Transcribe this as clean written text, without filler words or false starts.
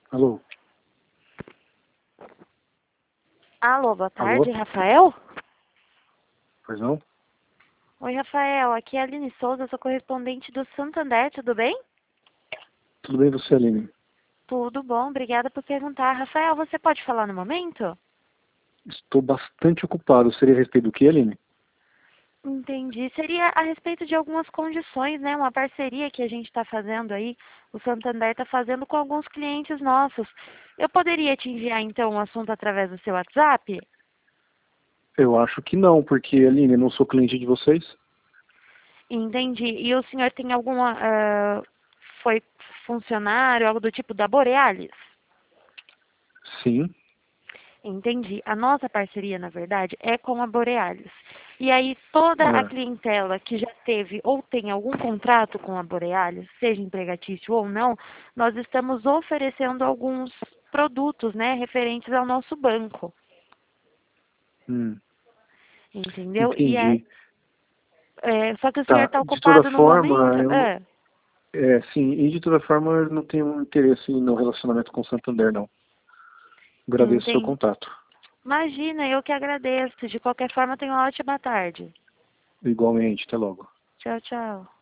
Alô? Alô, boa tarde, Alô? Rafael? Pois não? Oi, Rafael, aqui é a Aline Souza, sou correspondente do Santander, tudo bem? Tudo bem você, Aline? Tudo bom, obrigada por perguntar. Rafael, você pode falar no momento? Estou bastante ocupado. Seria a respeito do que, Aline? Entendi. Seria a respeito de algumas condições, né? Uma parceria que a gente está fazendo aí, o Santander está fazendo com alguns clientes nossos. Eu poderia te enviar, então, o assunto através do seu WhatsApp? Eu acho que não, porque, Aline, eu não sou cliente de vocês. Entendi. E o senhor tem alguma... foi funcionário, algo do tipo da Borealis? Sim. Entendi. A nossa parceria, na verdade, é com a Borealis. E aí, toda a É. clientela que já teve ou tem algum contrato com a Borealis, seja empregatício ou não, nós estamos oferecendo alguns produtos, né, referentes ao nosso banco. Hum, Entendeu? entendi. Só que o senhor Tá. está De toda ocupado no forma, momento? sim, e de toda forma eu não tenho interesse no relacionamento com o Santander, não. Agradeço o seu Entendi. contato. Imagina, eu que agradeço. De qualquer forma, tenha uma ótima tarde. Igualmente, até logo. Tchau, tchau.